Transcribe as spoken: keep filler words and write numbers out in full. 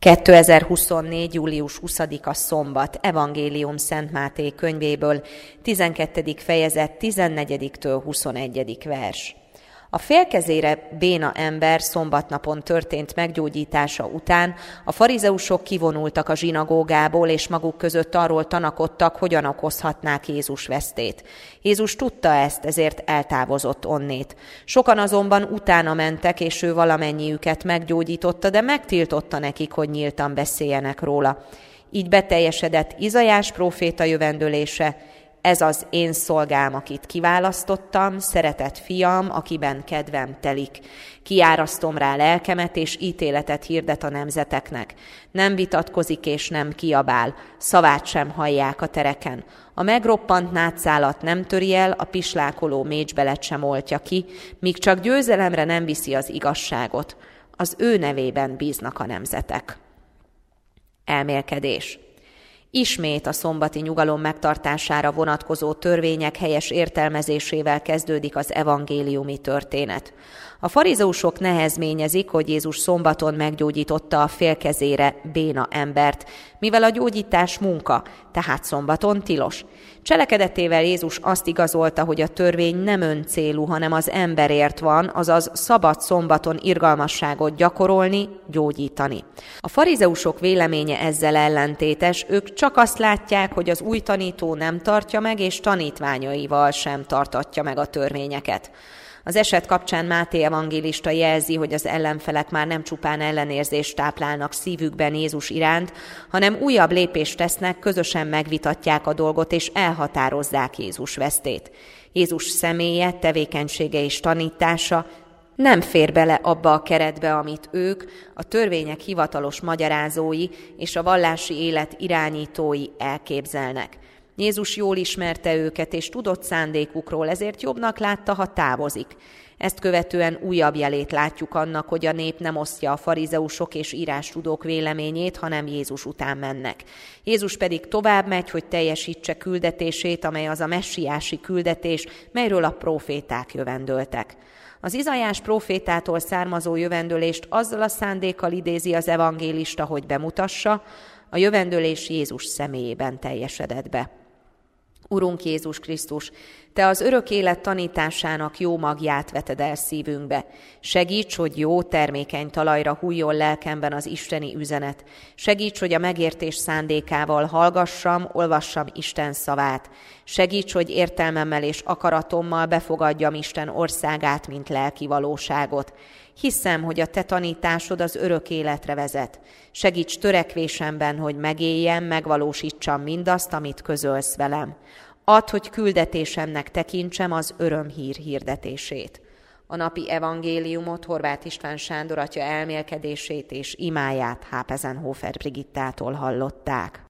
kétezer-huszonnégy. július huszadika szombat, Evangélium Szent Máté könyvéből, tizenkettedik fejezet, tizennegyedik-től huszonegyedik vers. A félkezére béna ember szombatnapon történt meggyógyítása után a farizeusok kivonultak a zsinagógából, és maguk között arról tanakodtak, hogyan okozhatnák Jézus vesztét. Jézus tudta ezt, ezért eltávozott onnét. Sokan azonban utána mentek, és ő valamennyiüket meggyógyította, de megtiltotta nekik, hogy nyíltan beszéljenek róla. Így beteljesedett Izaiás próféta jövendölése: ez az én szolgám, akit kiválasztottam, szeretett fiam, akiben kedvem telik. Kiárasztom rá lelkemet, és ítéletet hirdet a nemzeteknek. Nem vitatkozik és nem kiabál, szavát sem hallják a tereken. A megroppant nátszálat nem töri el, a pislákoló mécsbelet sem oltja ki, míg csak győzelemre nem viszi az igazságot. Az ő nevében bíznak a nemzetek. Elmélkedés. Ismét a szombati nyugalom megtartására vonatkozó törvények helyes értelmezésével kezdődik az evangéliumi történet. A farizeusok nehezményezik, hogy Jézus szombaton meggyógyította a félkezére béna embert, mivel a gyógyítás munka, tehát szombaton tilos. Cselekedetével Jézus azt igazolta, hogy a törvény nem öncélú, hanem az emberért van, azaz szabad szombaton irgalmasságot gyakorolni, gyógyítani. A farizeusok véleménye ezzel ellentétes, ők csak azt látják, hogy az új tanító nem tartja meg, és tanítványaival sem tartatja meg a törvényeket. Az eset kapcsán Máté evangélista jelzi, hogy az ellenfelek már nem csupán ellenérzést táplálnak szívükben Jézus iránt, hanem újabb lépést tesznek, közösen megvitatják a dolgot és elhatározzák Jézus vesztét. Jézus személye, tevékenysége és tanítása nem fér bele abba a keretbe, amit ők, a törvények hivatalos magyarázói és a vallási élet irányítói elképzelnek. Jézus jól ismerte őket, és tudott szándékukról, ezért jobbnak látta, ha távozik. Ezt követően újabb jelét látjuk annak, hogy a nép nem osztja a farizeusok és írástudók véleményét, hanem Jézus után mennek. Jézus pedig tovább megy, hogy teljesítse küldetését, amely az a messiási küldetés, melyről a próféták jövendöltek. Az Izaiás prófétától származó jövendölést azzal a szándékkal idézi az evangélista, hogy bemutassa, a jövendölés Jézus személyében teljesedett be. Urunk Jézus Krisztus, Te az örök élet tanításának jó magját veted el szívünkbe. Segíts, hogy jó, termékeny talajra hújjon lelkemben az isteni üzenet. Segíts, hogy a megértés szándékával hallgassam, olvassam Isten szavát. Segíts, hogy értelmemmel és akaratommal befogadjam Isten országát, mint lelki valóságot. Hiszem, hogy a Te tanításod az örök életre vezet. Segíts törekvésemben, hogy megéljem, megvalósítsam mindazt, amit közölsz velem. Add, hogy küldetésemnek tekintsem az örömhír hirdetését. A napi evangéliumot Horváth István Sándor atya elmélkedését és imáját Hápezenhofer Brigittától hallották.